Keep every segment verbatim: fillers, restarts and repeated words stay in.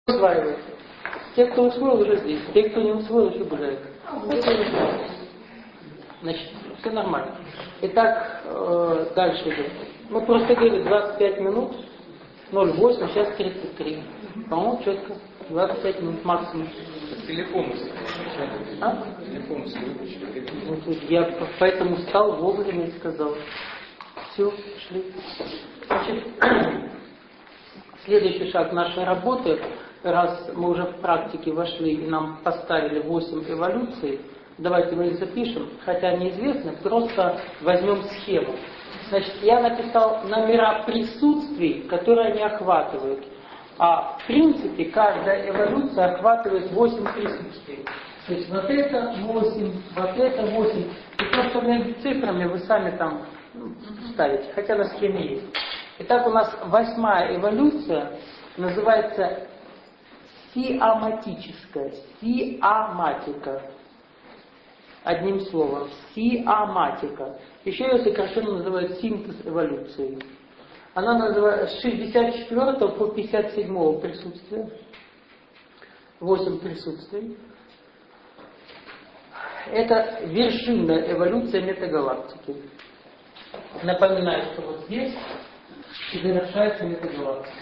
усваивается. Те, кто усвоил, уже здесь. Те, кто не усвоил, еще гуляют. Значит, все нормально. Итак, э, дальше идет. Мы просто говорили двадцать пять минут, ноль восемь, сейчас тридцать три. По-моему, четко. двадцать пять минут максимум. Телефон. А? Телефон выключили. Вот, я поэтому встал вовремя и сказал. Все, шли. Значит, следующий шаг нашей работы, раз мы уже в практике вошли и нам поставили восемь эволюций, давайте мы их запишем, хотя неизвестны, просто возьмем схему. Значит, я написал номера присутствий, которые они охватывают. А в принципе каждая эволюция охватывает восемь присутствий. То есть вот это восемь, вот это восемь. И просто между цифрами вы сами там ну, ставите, хотя на схеме есть. Итак, у нас восьмая эволюция называется сиаматическая, сиаматика. Одним словом, сиаматика. Еще ее сокращенно называют синтез эволюции. Она называется с шестьдесят четвёртого по пятьдесят седьмого присутствия. восемь присутствий. Это вершинная эволюция метагалактики. Напоминаю, что вот здесь завершается метагалактика.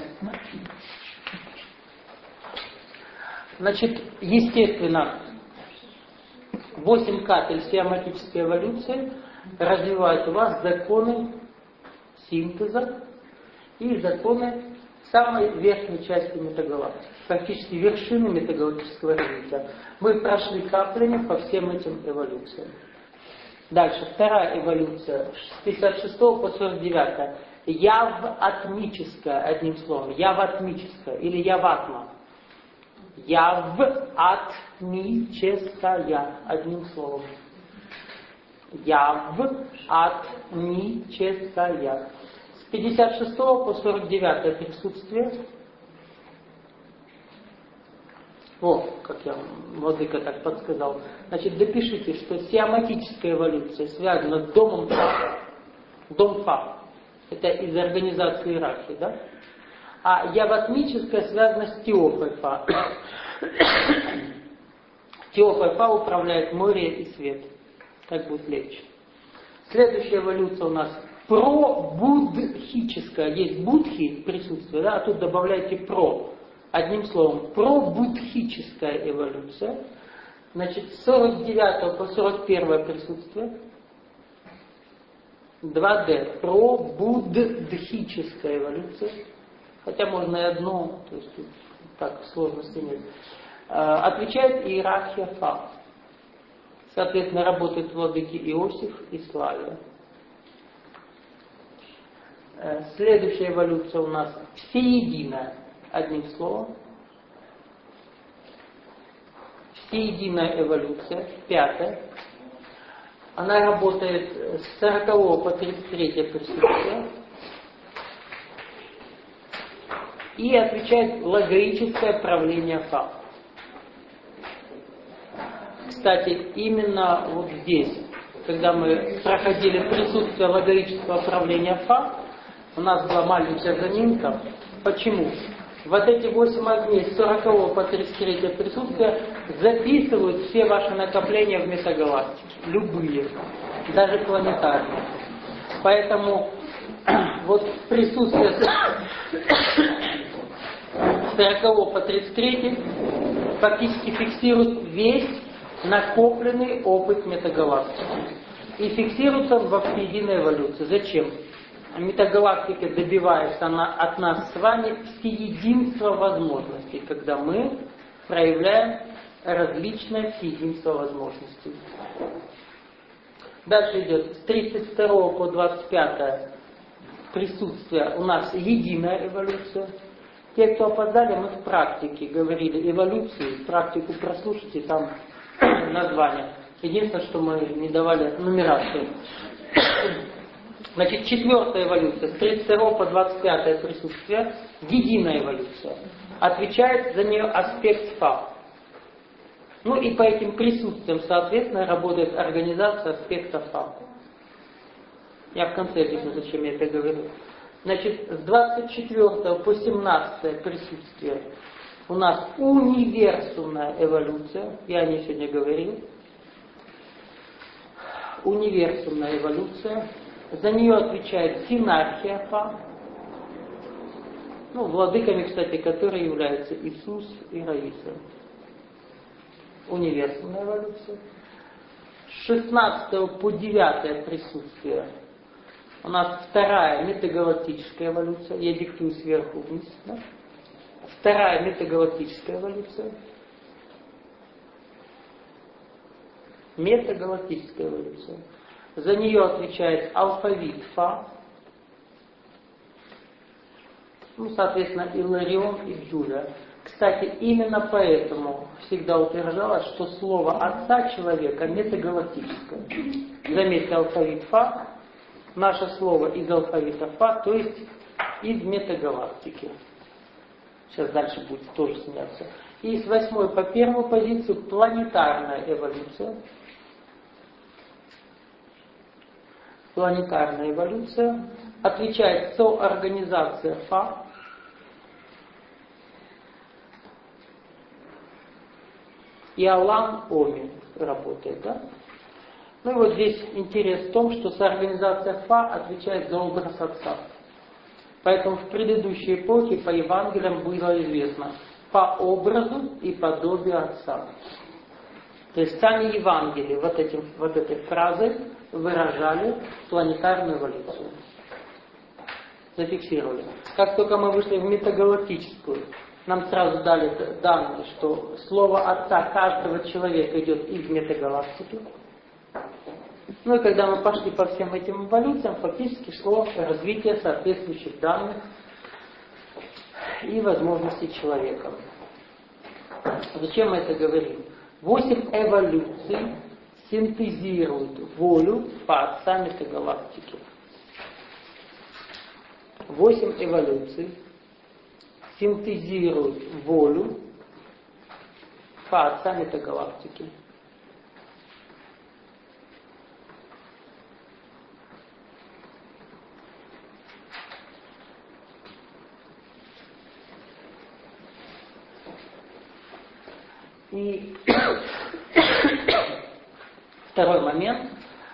Значит, естественно, восемь капель сиаматической эволюции развивают у вас законы синтеза и законы самой верхней части метагалактики, практически вершины метагалактического развития. Мы прошли каплями по всем этим эволюциям. Дальше, вторая эволюция, с пятьдесят шестого по сорок девятый. Яватмическая, одним словом, яватмическая или яватма. Яватмическая, одним словом. Яватмическая. С пятьдесят шестого по сорок девятое присутствие. О, как я, владыка так подсказал. Значит, допишите, что сиаматическая эволюция связана с домом Фа. Дом Фа. Это из организации иерархии, да? А яватмическая связана с Теопой Фа. Теопой Фа управляет море и свет. Так будет легче. Следующая эволюция у нас пробудхическая. Есть будхи присутствие, да? А тут добавляйте про. Одним словом, пробудхическая эволюция. Значит, с сорок девятого по сорок первое присутствие. два дэ. Пробудхическая эволюция. Хотя можно и одно, то есть тут так сложности нет. Отвечает иерархия Фа. Соответственно, работают владыки Иосиф и Славия. Следующая эволюция у нас всеединая. Одним словом. Всеединая эволюция, пятая. Она работает с сорокового по тридцать третье присутствие. И отвечает логоическое правление Фа. Кстати, именно вот здесь, когда мы проходили присутствие логоического правления Фа, у нас была маленькая заминка. Почему? Вот эти восемь огней с сорокового по тридцать третье присутствия записывают все ваши накопления в метагалактике. Любые. Даже планетарные. Поэтому вот присутствие с сорокового по тридцать третий фактически фиксирует весь накопленный опыт метагалактики. И фиксируется он во всеединой эволюции. Зачем? Метагалактика добивается она от нас с вами всеединства возможностей, когда мы проявляем различное всеединство возможностей. Дальше идет с тридцать второго по двадцать пятое присутствие у нас единая эволюция. Те, кто опоздали, мы в практике говорили эволюции, практику прослушайте, там название. Единственное, что мы не давали нумерацию. Значит, четвертая эволюция, с тридцать второго по двадцать пятое присутствие, единая эволюция. Отвечает за нее аспект Фа. Ну и по этим присутствиям, соответственно, работает организация аспекта Фа. Я в конце объясню, зачем я это говорю. Значит, с двадцать четвёртого по семнадцатое присутствие у нас универсумная эволюция, я о ней сегодня говорил. Универсумная эволюция. За нее отвечает синархия Фа. Ну, владыками, кстати, которые являются Иисус и Раиса. Универсумная эволюция. С шестнадцатого по девятое присутствие у нас вторая метагалактическая эволюция. Я диктую сверху вниз. Да? Вторая метагалактическая эволюция. Метагалактическая эволюция. За нее отвечает алфавит Фа. Ну, соответственно, Иларион и Джулия. Кстати, именно поэтому всегда утверждалось, что слово отца человека метагалактическое. Заметьте, алфавит Фа. Наше слово из алфавита Фа, то есть из метагалактики. Сейчас дальше будет тоже сменяться. И с восьмой по первую позицию планетарная эволюция. Планетарная эволюция. Отвечает соорганизация Фа. И Алан Оми работает, да? Ну и вот здесь интерес в том, что соорганизация Фа отвечает за образ Отца. Поэтому в предыдущей эпохе по Евангелиям было известно по образу и подобию Отца. То есть сами Евангелии вот, этим, вот этой фразой выражали планетарную эволюцию. Зафиксировали. Как только мы вышли в метагалактическую, нам сразу дали данные, что слово Отца каждого человека идет из метагалактики. Ну и когда мы пошли по всем этим эволюциям, фактически шло развитие соответствующих данных и возможностей человека. Зачем мы это говорим? Восемь эволюций синтезируют волю Отца метагалактики. Восемь эволюций синтезируют волю Отца метагалактики. И второй момент,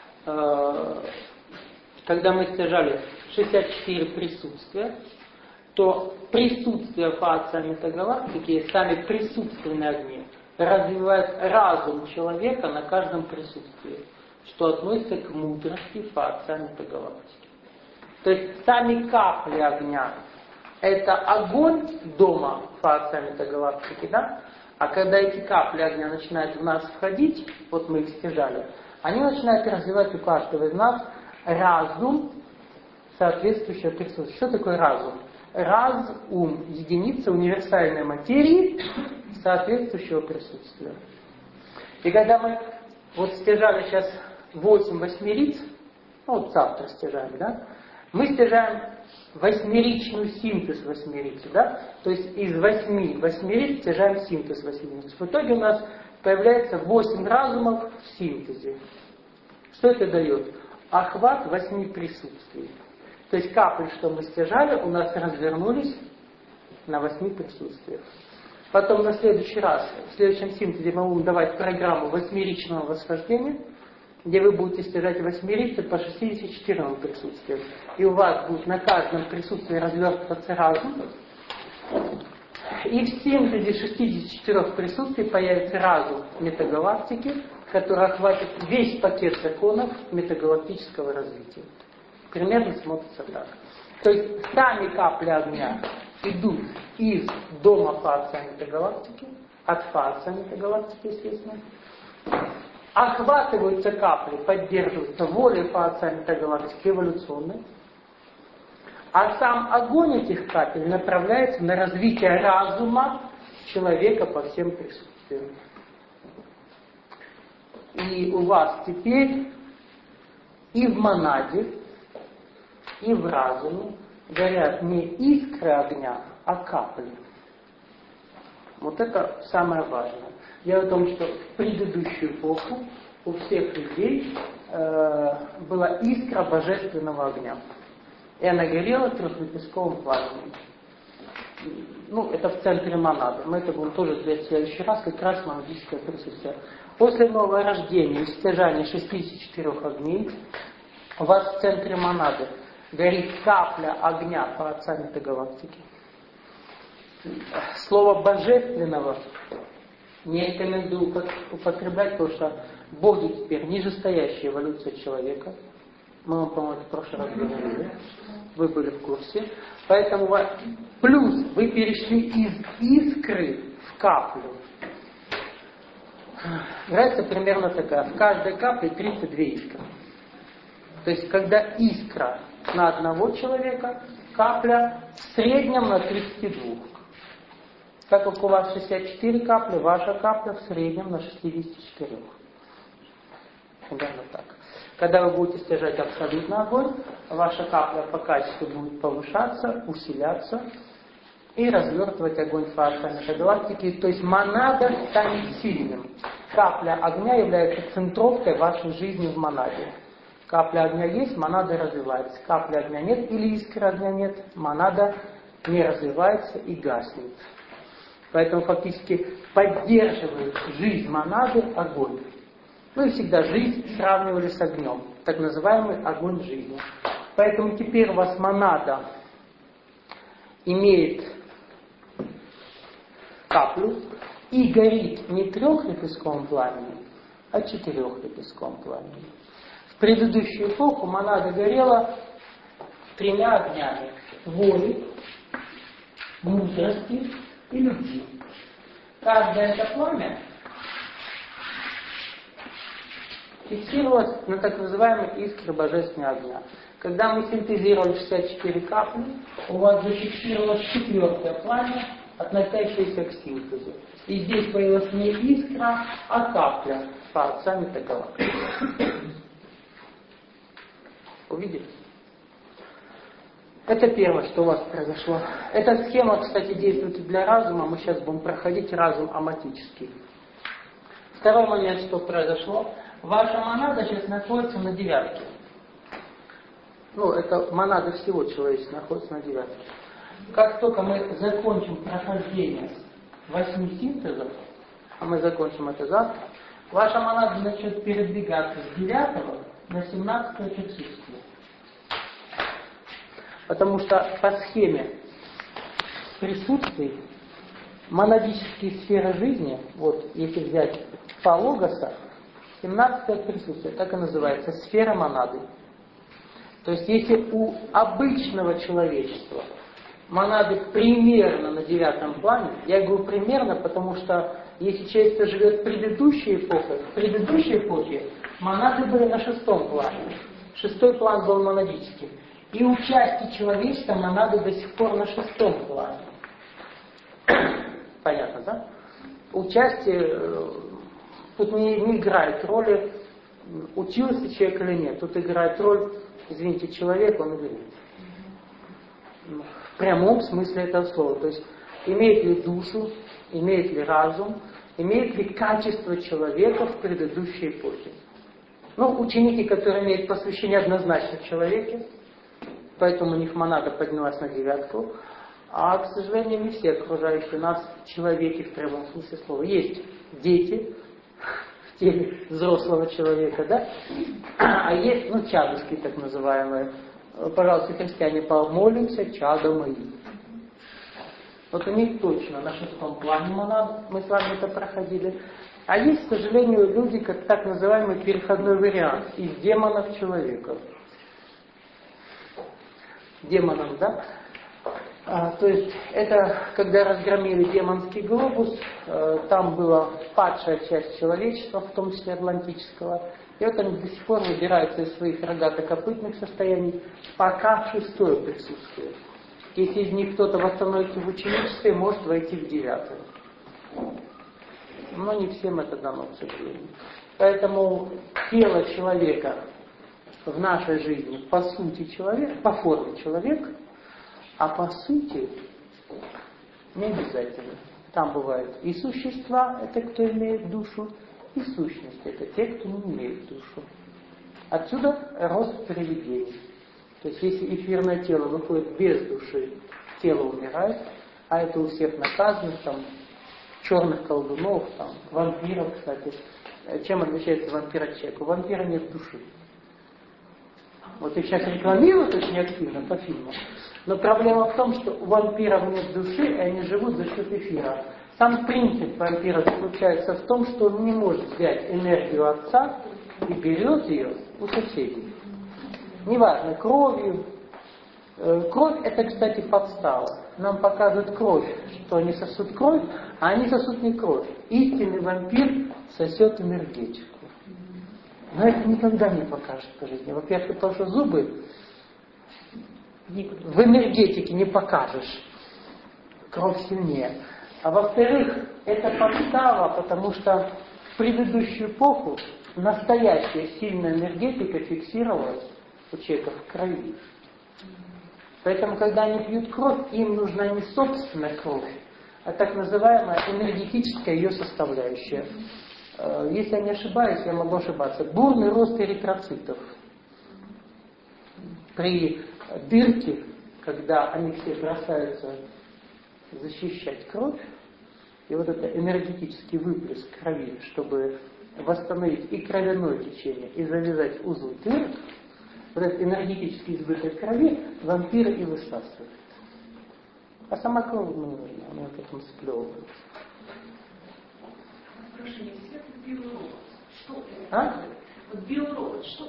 когда мы стяжали шестьдесят четыре присутствия, то присутствие Отца метагалактики, сами присутственные огни, развивают разум человека на каждом присутствии, что относится к мудрости Отца метагалактики. То есть сами капли огня — это огонь дома Отца метагалактики, да? А когда эти капли огня начинают в нас входить, вот мы их стяжали, они начинают развивать у каждого из нас разум, соответствующее присутствие. Что такое разум? Разум — единица универсальной материи, соответствующего присутствия. И когда мы вот стяжали сейчас восемь восьмериц, ну вот завтра стяжаем, да, мы стяжаем восьмеричную синтез восьмерицы, да, то есть из восьми восьмериц стяжаем синтез восьмериц. В итоге у нас появляется восемь разумов в синтезе. Что это дает? Охват восьми присутствий. То есть капли, что мы стяжали, у нас развернулись на восьми присутствиях. Потом на следующий раз, в следующем синтезе мы будем давать программу восьмеричного восхождения, где вы будете стяжать восьмерицы по шестидесяти четырем присутствиям. И у вас будет на каждом присутствии развертываться разум. И в синтезе шестидесяти четырёх присутствий появится разум метагалактики, который охватит весь пакет законов метагалактического развития. Примерно смотрится так. То есть сами капли огня идут из дома Отца метагалактики, от Отца метагалактики, естественно. Охватываются капли, поддерживаются волей Отца метагалактики эволюционной. А сам огонь этих капель направляется на развитие разума человека по всем присутствиям. И у вас теперь и в монаде, и в разуме горят не искры огня, а капли. Вот это самое важное. Дело в том, что в предыдущую эпоху у всех людей э, была искра божественного огня. И она горела трехлепестковым пламенем. ну, это в центре монады. Мы это будем тоже сделать в следующий раз, как раз монадическое присутствие. После нового рождения и стяжания шестидесяти четырёх огней у вас в центре монады горит капля огня по отцам этой галактики. Слово божественного не рекомендую употреблять, потому что боги теперь нижестоящая эволюция человека. Мы вам, по-моему, в прошлый раз говорили. Вы были в курсе. Поэтому плюс вы перешли из искры в каплю. Граница примерно такая. В каждой капле тридцать две искры. То есть, когда искра на одного человека, капля в среднем на тридцати двух. Так как у вас шестьдесят четыре капли, ваша капля в среднем на шестидесяти четырёх. Примерно так. Когда вы будете стяжать абсолютный огонь, ваша капля по качеству будет повышаться, усиляться и развертывать огонь по отцам этой галактики. То есть монада станет сильным. Капля огня является центровкой вашей жизни в монаде. Капля огня есть, монада развивается. Капли огня нет или искры огня нет, монада не развивается и гаснет. Поэтому фактически поддерживает жизнь монады огонь. Мы всегда жизнь сравнивали с огнем, так называемый огонь жизни. Поэтому теперь у вас монада имеет каплю и горит не трехлепестковым пламенем, а четырехлепестковым пламенем. В предыдущую эпоху монада горела тремя огнями: воли, мудрости и любви. Каждое это пламя фиксировалось на так называемой искре божественного огня. Когда мы синтезировали шестьдесят четыре капли, у вас зафиксировалось четвертое пламя, относящееся к синтезу. И здесь появилась не искра, а капля по отцам этой галактики. Увидели? Это первое, что у вас произошло. Эта схема, кстати, действует и для разума. Мы сейчас будем проходить разум аматический. Второй момент, что произошло. Ваша монада сейчас находится на девятке. Ну, это монада всего человечества находится на девятке. Как только мы закончим прохождение восьми синтезов, а мы закончим это завтра, ваша монада начнет передвигаться с девятого на семнадцатое присутствие. Потому что по схеме присутствий монадические сферы жизни, вот если взять по логоса, семнадцатое присутствие, так и называется, сфера монады. То есть если у обычного человечества монады примерно на девятом плане, я говорю примерно, потому что если человечество живет в предыдущей эпохе, в предыдущей эпохе монады были на шестом плане. Шестой план был монадическим. И у части человечества монады до сих пор на шестом плане. Понятно, да? У части тут не, не играет роли, учился человек или нет. Тут играет роль, извините, человек он или нет. В прямом смысле этого слова. То есть, имеет ли душу, имеет ли разум, имеет ли качество человека в предыдущей эпохе. Ну, ученики, которые имеют посвящение однозначно в человеке, поэтому у них монада поднялась на девятку. А, к сожалению, не все окружающие нас человеки в прямом смысле слова. Есть дети в теле взрослого человека, да? А есть, ну, чадушки так называемые. Пожалуйста, христиане, помолимся, чада мои. Вот у них точно на шестом плане монад, мы с вами это проходили. А есть, к сожалению, люди, как так называемый переходной вариант, из демонов человека. Демонов, да? А, то есть, это, когда разгромили демонский глобус, э, там была падшая часть человечества, в том числе атлантического, и вот они до сих пор выбираются из своих рогато-копытных состояний, пока шестое присутствует. Если из них кто-то восстановится в ученичестве, может войти в девятое. Но не всем это дано, к сожалению. Поэтому тело человека в нашей жизни по сути человек, по форме человек, а по сути не обязательно. Там бывают и существа, это кто имеет душу, и сущность, это те, кто не имеет душу. Отсюда рост привидений. То есть если эфирное тело выходит без души, тело умирает, а это у всех наказанных, там, черных колдунов, там, вампиров, кстати. Чем отличается вампир от человека? У вампира нет души. Вот их сейчас рекламируют очень активно по фильму. Но проблема в том, что у вампиров нет души, и они живут за счет эфира. Сам принцип вампира заключается в том, что он не может взять энергию отца и берет ее у соседей. Неважно, кровью. Кровь это, кстати, подстава. Нам показывают кровь, что они сосут кровь, а они сосут не кровь. Истинный вампир сосет энергетику. Но это никогда не покажет по жизни. Во-первых, потому что зубы в энергетике не покажешь. Кровь сильнее. А во-вторых, это подстава, потому что в предыдущую эпоху настоящая сильная энергетика фиксировалась у человека в крови. Поэтому, когда они пьют кровь, им нужна не собственная кровь, а так называемая энергетическая ее составляющая. Если я не ошибаюсь, я могу ошибаться. Бурный рост эритроцитов. При дырке, когда они все бросаются защищать кровь, и вот это энергетический выплеск крови, чтобы восстановить и кровяное течение, и завязать узлы дырок, вот этот энергетический избыток крови вампиры и высасывают. А сама кровь ему не нужна, она потом сплевывается. А? Вот биоробот, что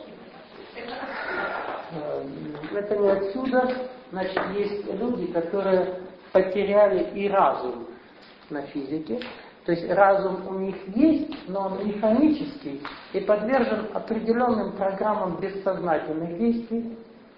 это? Это не отсюда. Значит, есть люди, которые потеряли и разум на физике. То есть разум у них есть, но он механический и подвержен определенным программам бессознательных действий.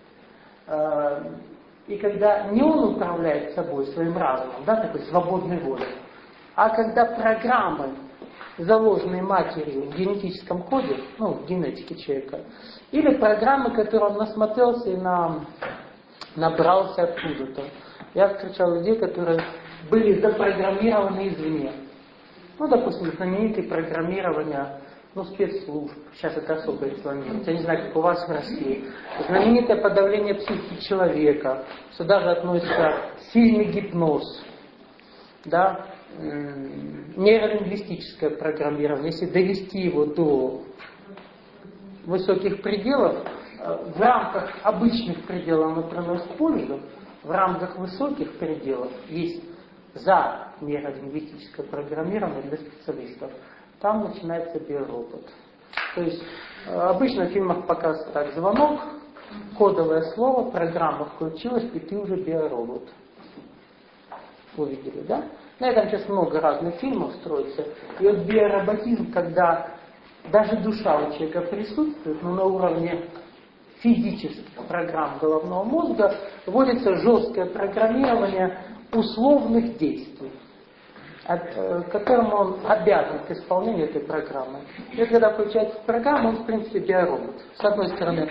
И когда не он управляет собой, своим разумом, да, такой свободной волей, а когда программы, заложенные матерью в генетическом коде, ну, в генетике человека, или программы, которые он насмотрелся и на, набрался откуда-то. Я встречал людей, которые были запрограммированы извне. Ну, допустим, знаменитые программирования, ну, спецслужб, сейчас это особо рекламируется, я не знаю, как у вас в России. Знаменитое подавление психики человека, сюда же относится сильный гипноз, да, нейролингвистическое программирование, если довести его до высоких пределов, в рамках обычных пределов мы приносим пользу, в рамках высоких пределов есть за нейролингвистическое программирование для специалистов. Там начинается биоробот. То есть обычно в фильмах показывают так: звонок, кодовое слово, программа включилась, и ты уже биоробот. Увидели, да? На этом сейчас много разных фильмов строится. И вот биороботизм, когда даже душа у человека присутствует, но на уровне физических программ головного мозга вводится жесткое программирование условных действий, от, которому он обязан к исполнению этой программы. И вот когда включается программа, он в принципе биоробот. С одной стороны.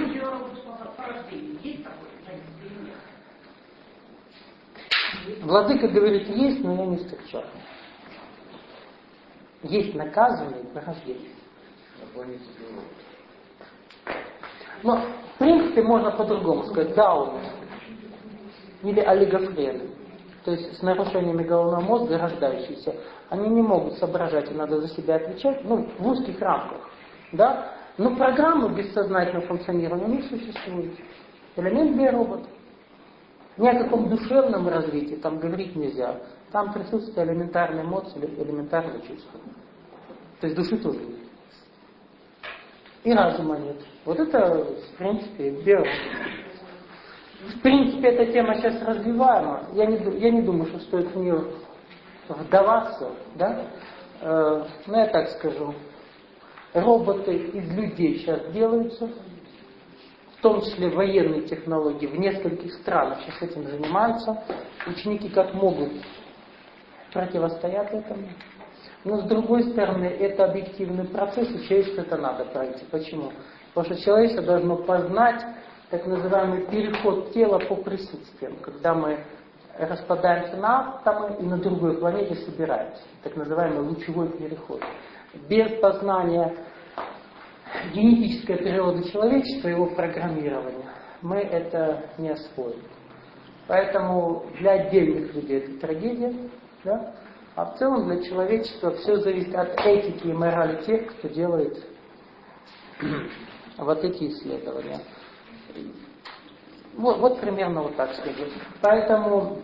Владыка говорит, есть, но я не встречал. Есть наказанные по рождению. Но, в принципе, можно по-другому сказать. Дауны. Или олигофрены. То есть, с нарушениями головного мозга рождающиеся. Они не могут соображать, и надо за себя отвечать, ну, в узких рамках. Да? Но программы бессознательного функционирования у них существуют. Элемент биоробот. Ни о каком душевном развитии там говорить нельзя. Там присутствует элементарные эмоции, элементарные чувства. То есть души тоже нет. И разума нет. Вот это, в принципе, биоробот. В принципе, эта тема сейчас развиваема. Я не, я не думаю, что стоит в нее вдаваться. Да? Э, но я так скажу. Роботы из людей сейчас делаются. В том числе военные технологии. В нескольких странах сейчас этим занимаются. Ученики как могут противостоят этому. Но с другой стороны, это объективный процесс, и человечеству это надо пройти. Почему? Потому что человечество должно познать так называемый переход тела по присутствиям, когда мы распадаемся на атомы и на другой планете собираемся. Так называемый лучевой переход. Без познания генетической природы человечества, его программирования, мы это не освоим. Поэтому для отдельных людей это трагедия, да? А в целом для человечества все зависит от этики и морали тех, кто делает вот эти исследования. Вот, вот примерно вот так скажу. Поэтому,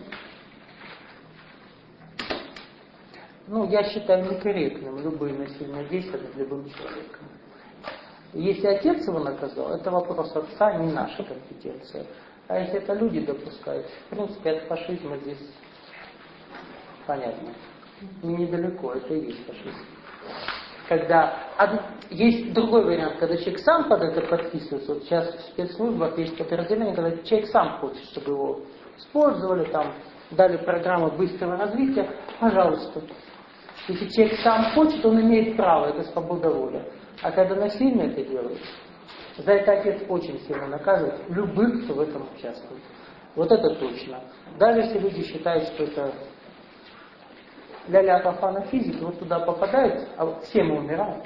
ну, я считаю некорректным любые насильные действия над любым человеком. Если отец его наказал, это вопрос отца, не наша компетенция. А если это люди допускают, в принципе, от фашизма здесь понятно. Недалеко, это и есть фашизм. Когда есть другой вариант, когда человек сам под это подписывается. Вот сейчас в спецслужбах есть подразделение, когда человек сам хочет, чтобы его использовали, там, дали программу быстрого развития, пожалуйста. Если человек сам хочет, он имеет право, это свобода воли. А когда насильно это делают, за это отец очень сильно наказывает любых, кто в этом участвует. Вот это точно. Даже если люди считают, что это ля-ля кафана физики, вот туда попадают, а все мы умираем.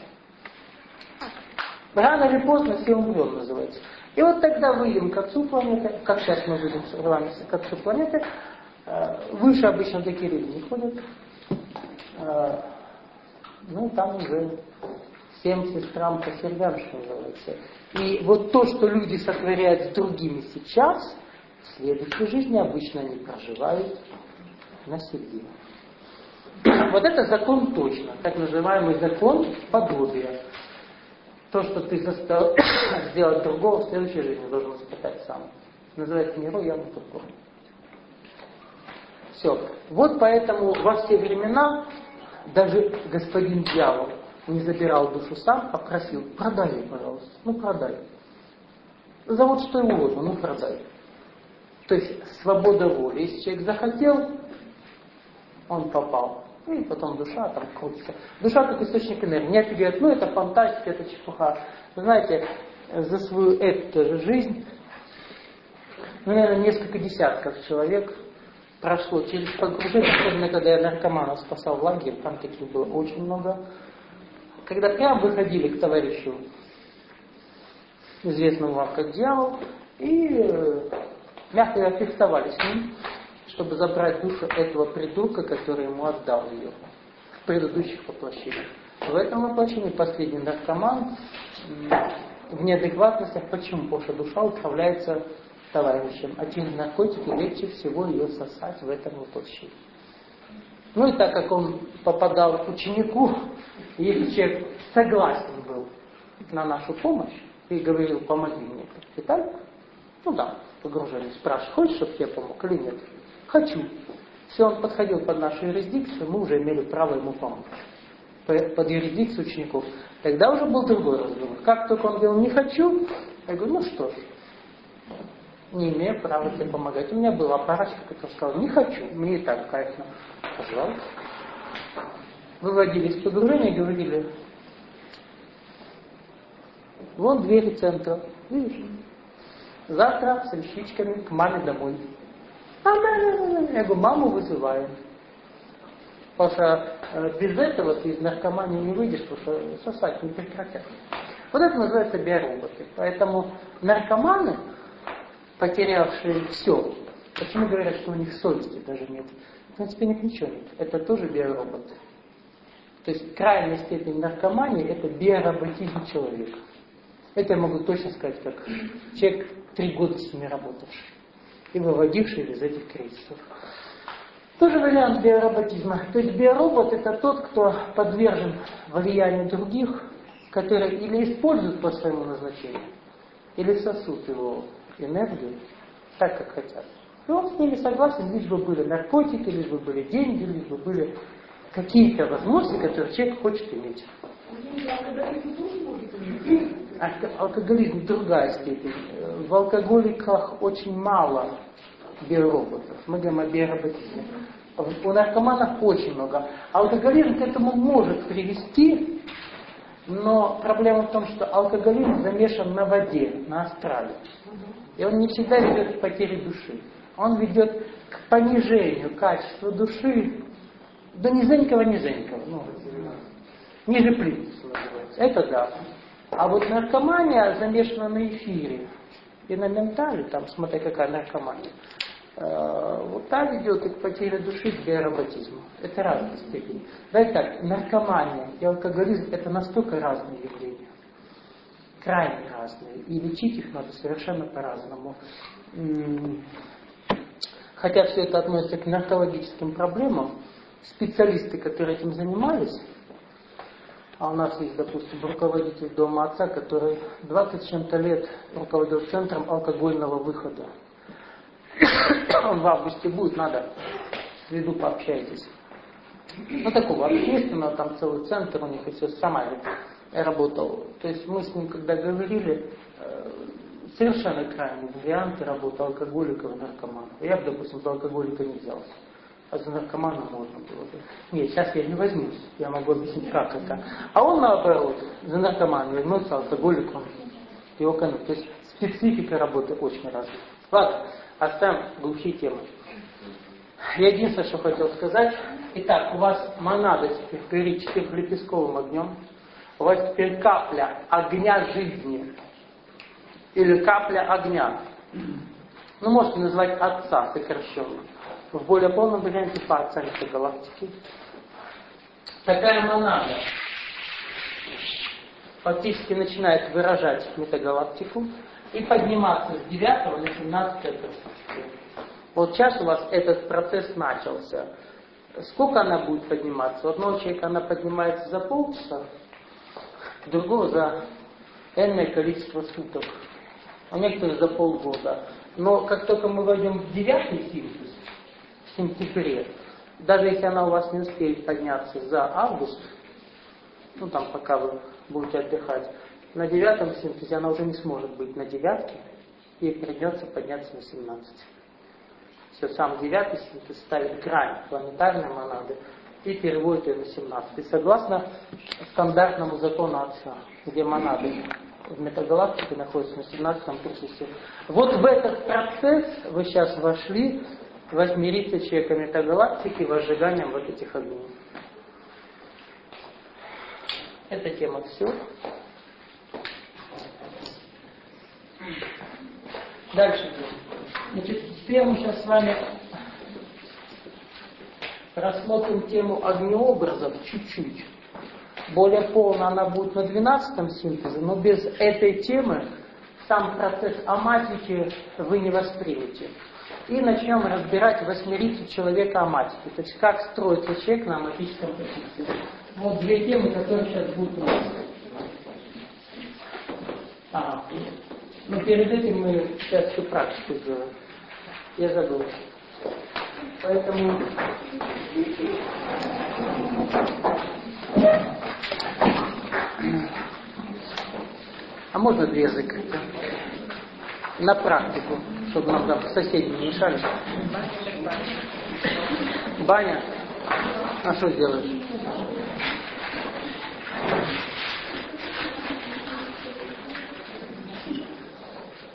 Рано или поздно все умрем, называется. И вот тогда выйдем к отцу планеты, как сейчас мы выйдем с вами к отцу планеты, выше обычно такие люди не ходят. Ну, там уже всем сестрам по сердям, что называется. И вот то, что люди сотворяют с другими сейчас, в следующей жизни обычно они проживают насильно. Вот это закон точно, так называемый закон подобия. То, что ты заставил сделать другого, в следующей жизни должен испытать сам. Называется миру явно турком. Все. Вот поэтому во все времена даже господин дьявол не забирал душу сам, а просил: продай ее, пожалуйста, ну продай. За вот что угодно, ну продай. То есть свобода воли. Если человек захотел, он попал. И потом душа там крутится. Душа как источник энергии. Некоторые говорят, ну это фантастика, это чепуха. Вы знаете, за свою эту же жизнь, ну, наверное, несколько десятков человек прошло через погружение, особенно когда я наркоманов спасал в лагере, там таких было очень много. Когда прям выходили к товарищу, известному вам как дьявол, и э, мягко говоря, фехтовали с ним, чтобы забрать душу этого придурка, который ему отдал ее в предыдущих воплощениях. В этом воплощении последний наркоман в неадекватностях. Почему? Потому что душа управляется товарищем, а через наркотики легче всего ее сосать в этом воплощении. Ну и так как он попадал к ученику, если человек согласен был на нашу помощь и говорил: помоги мне, Виталик, ну да, погружение, спрашивает: хочешь, чтобы я помог или нет? Хочу. Все, он подходил под нашу юрисдикцию, мы уже имели право ему помочь. Под юрисдикцию учеников. Тогда уже был другой разговор. Как только он говорил: не хочу, я говорю: ну что ж, не имею права тебе помогать. У меня была парочка, которая сказала: не хочу, мне и так кайфно. Пожалуйста. Выводили из погружения и говорили: вон двери центра, видишь? Завтра с вещичками к маме домой. Я говорю: маму вызываем. Потому что э, без этого ты из наркомании не выйдешь, потому что сосать не прекратят. Вот это называется биороботы. Поэтому наркоманы, потерявшие все, почему говорят, что у них совести даже нет? В принципе, у них ничего нет. Это тоже биороботы. То есть крайняя степень наркомании — это биороботизм человека. Это я могу точно сказать, как человек, три года с ними работавший и выводивший из этих кризисов. Тоже вариант биороботизма. То есть биоробот — это тот, кто подвержен влиянию других, которые или используют по своему назначению, или сосут его энергию так, как хотят. И он с ними согласен, лишь бы были наркотики, лишь бы были деньги, лишь бы были какие-то возможности, которые человек хочет иметь. Алкоголизм — другая степень. В алкоголиках очень мало биороботов. Мы говорим о биороботизме. У наркоманов очень много. Алкоголизм к этому может привести, но проблема в том, что алкоголизм замешан на воде, на астрале. И он не всегда ведет к потере души. Он ведет к понижению качества души до низенького-низенького. Ну, ниже плинтуса называется. Это да. А вот наркомания замешана на эфире и на ментале, там, смотря какая наркомания. вот та ведет и к потере души, к биороботизму. Это разные степени. Давайте так, наркомания и алкоголизм это настолько разные явления. Крайне разные. И лечить их надо совершенно по-разному. Хотя все это относится к наркологическим проблемам, специалисты, которые этим занимались, а у нас есть, допустим, руководитель дома отца, который двадцать с чем-то лет руководил центром алкогольного выхода. Он в августе будет, надо, в среду пообщайтесь. Ну, такого общественного, там целый центр у них, и все, сама я работал. То есть мы с ним, когда говорили, совершенно крайние варианты работы алкоголиков и наркоманов. Я бы, допустим, за алкоголика не взялся. А за наркомана можно было бы. Нет, сейчас я не возьмусь. Я могу объяснить, как это. А он, наоборот, за наркомана возьмется, алкоголик, он его конец. То есть специфика работы очень разная. Ладно, оставим глухие темы. Я единственное, что хотел сказать. Итак, у вас монада теперь горит четырехлепестковым огнем. У вас теперь капля огня жизни. Или капля огня. Ну, можете назвать Отца сокращенно. В более полном варианте по Отца метагалактики. Такая монада фактически начинает выражать метагалактику и подниматься с девятого на семнадцатое пространство. Вот сейчас у вас этот процесс начался. Сколько она будет подниматься? У одного человека она поднимается за полчаса, у другого за энное количество суток. У некоторых за полгода. Но как только мы войдем в девятый синтез, в сентябре, даже если она у вас не успеет подняться за август, ну там пока вы будете отдыхать, на девятом синтезе она уже не сможет быть на девятке, ей придется подняться на семнадцать. Все, сам девятый синтез ставит грань планетарной монады и переводит ее на семнадцать. И согласно стандартному закону Отца, где монады в метагалактике находится на семнадцатом процессе. Вот в этот процесс вы сейчас вошли, восьмерится человека метагалактики возжиганием вот этих огней. Эта тема все. Дальше. Значит, теперь мы сейчас с вами рассмотрим тему огнеобразов чуть-чуть. Более полно она будет на двенадцатом синтезе, но без этой темы сам процесс аматики вы не воспримете. И начнем разбирать восьмерицу человека аматики. То есть как строится человек на аматическом позиции. Вот две темы, которые сейчас будут у нас. Ага. Но перед этим мы сейчас всю практику сделаем. Я забыл. Поэтому... А можно две закрыты? На практику, чтобы нам там соседи не мешали. Баня? А что делаешь?